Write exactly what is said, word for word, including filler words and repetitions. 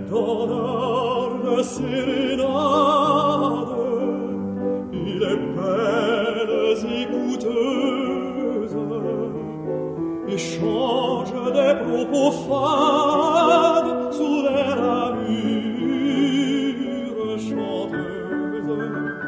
donneur de sérénade, il est belles et coûteuses, et change des propos fades sous des ramures chanteuses.